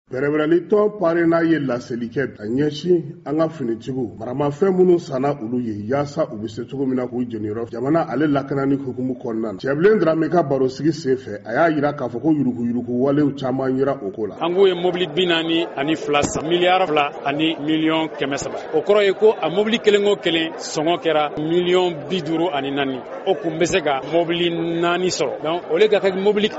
Bɛrɛbɛrɛlitɔ parena ye laseli kɛ ka ɲɛsin an ka finitigiw maramafɛn minnu sanna olu ye yaasa u bɛ se cogo min na k'u jeniyɔrɔ jamana ale lakanani hukumu kɔnɔna na. Cɛbilen Dramé ka barosigi senfɛ a y'a jira k'a fɔ ko yuruguyurugu walew caman yera o ko la. An ko ye mobili 42 san miliyari 2 ani miliyɔn 300. O kɔrɔ ye ko a mobili kelen o kelen sɔngɔ kɛra miliyɔn 54. O kun bɛ se ka mobili 4 sɔrɔ. Donc o le ka kɛ mobili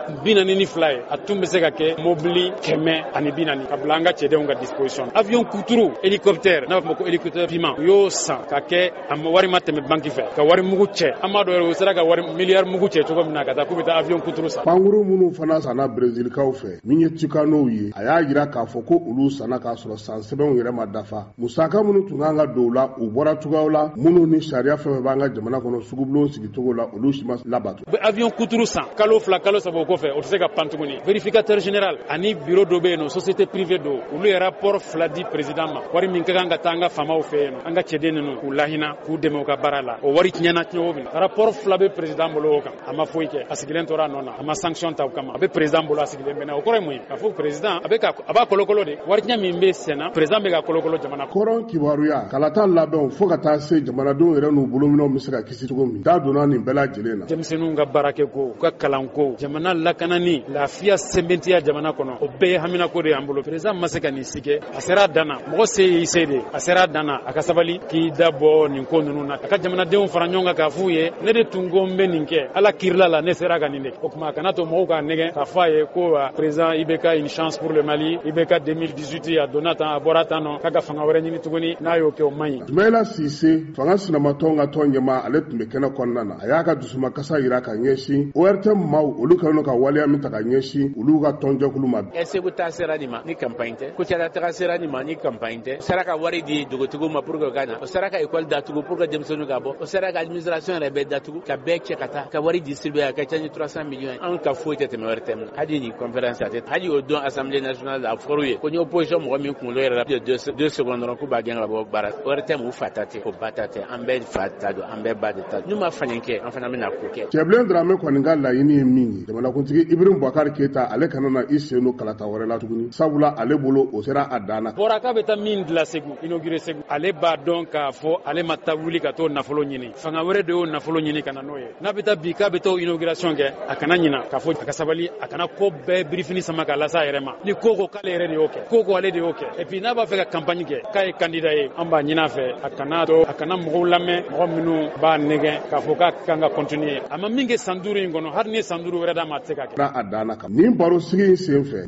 42 ye a tun bɛ se ka kɛ mobili 140 ka bila an ka cɛdenw ka disposition. Avion kuturu, hélicoptère, n'a fɔ ko hélicoptère piment u y'o san ka kɛ a wari ma tɛmɛ banki fɛ ka wari mugu cɛ. An b'a dɔn o sera ka wari miliyari mugu cɛ cogo min na ka taa k'u bɛ taa avion kuturu san. Pankuru minnu fana sanna Brésilkaw fɛ min ye Tucanow ye a y'a jira k'a fɔ ko olu sanna k'a sɔrɔ san sɛbɛnw yɛrɛ ma dafa. Musaka minnu tun kan ka don o la u bɔra cogoyaw la minnu ni sariya fɛn fɛn b'an ka jamana kɔnɔ sugubulon sigicogo la olu si ma labato. U bɛ avion kuturu san kalo 2 kalo 3 o kɔfɛ o tɛ se ka pan tuguni. Vérificateur général ani bureau dɔ bɛ yen nɔ société privée do olu ye rapport 2 di président ma wari min ka kan ka taa an ka faamaw fɛ yen nɔ an ka cɛden ninnu k'u lahina k'u dɛmɛ u ka baara la o wari tiɲɛna tiɲɛ o min rapport 2 bɛ président bolo o kan a ma foyi kɛ a sigilen tora a nɔ na a ma sanction ta o kama a bɛ président bolo a sigilen bɛ na o kɔrɔ ye mun ye k'a fɔ président a b'a kolokolo de wari tiɲɛ min bɛ senna président bɛ ka kolokolo jamana kɔrɔn kibaruya kalata labɛnw fo ka taa se jamanadenw yɛrɛ n'u bolominɛw bɛ se ka kisi cogo min da donna nin bɛɛ lajɛlen na. Denmisɛnninw ka baarakɛ ko u ka kalan ko jamana lakanani lafiya sɛbɛntiya jamana kɔnɔ o bɛɛ ye hamina ko de y'an bolo président ma se ka nin si kɛ a sera a dan na mɔgɔ se y'i se de a sera a dan na a ka sabali k'i da bɔ nin ko ninnu na a ka jamanadenw fara ɲɔgɔn kan k'a f'u ye ne de tun ko n bɛ nin kɛ ala kirila la ne sera ka nin de o tuma a kana to mɔgɔw k'a nɛgɛ k'a fɔ a ye ko président IBK une chance pour le Mali IBK 2018 a donna tan a bɔra tan nɔ k'a ka fanga wɛrɛ ɲini tuguni n'a y'o kɛ o man ɲi. Ismaila Cissé fanga sinamatɔn ka tɔn ɲɛmaa ale tun bɛ kɛnɛ kɔnɔna na a y'a ka dusumakasa jira ka ɲɛsin ORTM maaw olu kɛlen ka waleya min ta ka ɲɛsin olu ka tɔnjɛkulu ma. Segu ta sera nin ma ni campagne tɛ Kucala taga sera nin ma ni campagne tɛ o sera ka wari di dogotigiw ma pour que o ka na o sera ka école datugu pour que denmisɛnninw ka bɔ o sera ka administration yɛrɛ bɛɛ datugu ka bɛɛ cɛ ka taa ka wari distribuer a ka ca ni 300 millions an ka foyi tɛ tɛmɛ ORTM na hali ni conférence a tɛ hali o don assemblée nationale a fɔr'u ye ko ni opposition mɔgɔ min kunkolo yɛrɛ de 2 secondes dɔrɔn k'u b'a gɛn ka bɔ baara ORTM u fa ta tɛ o ba ta tɛ an bɛɛ fa ta don an bɛɛ ba de ta n'u ma falen kɛ an fana bɛna ko kɛ. Cɛbilen Dramé kɔni ka laɲini ye min ye jamanakuntigi Ibrahim Boubacar Keita ale kana na i sen don kalata wɛrɛ la tuguni sabula ale bolo o sera a dan na. Bɔra k'a bɛ taa min dilan Segu inauguré Segu ale b'a dɔn k'a fɔ ale ma taa wuli ka t'o nafolo ɲini fanga wɛrɛ de y'o nafolo ɲini ka na n'o ye n'a bɛ taa bi k'a bɛ taa inauguration kɛ a kana ɲina k'a fɔ a ka sabali a kana ko bɛɛ birifini sama k'a lase a yɛrɛ ma ni ko k'ale yɛrɛ de y'o kɛ ko ale de y'o kɛ et puis n'a b'a fɛ ka campagne kɛ k'a ye candidat ye an b'a ɲin'a fɛ a kana mɔgɔw lamɛn mɔgɔ minnu b'a nɛgɛn k'a fɔ k'a kan ka continuer a ma min kɛ san 5 in kɔnɔ hali ni san 5 wɛrɛ d'a ma a tɛ se ka kɛ. A dan na kan nin barosigi in senfɛ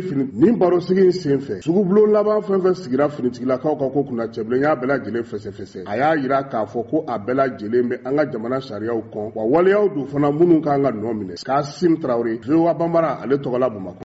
sugubulon laban fɛn fɛn sigira finitigilakaw ka ko kunna Cɛbilen y'a bɛɛ lajɛlen fɛsɛfɛsɛ a y'a jira k'a fɔ ko a bɛɛ lajɛlen bɛ an ka jamana sariyaw kɔn wa waleyaw don fana minnu kan ka nɔ minɛ Kassim Traoré VOA Bambara ale tɔgɔla Bamakɔ.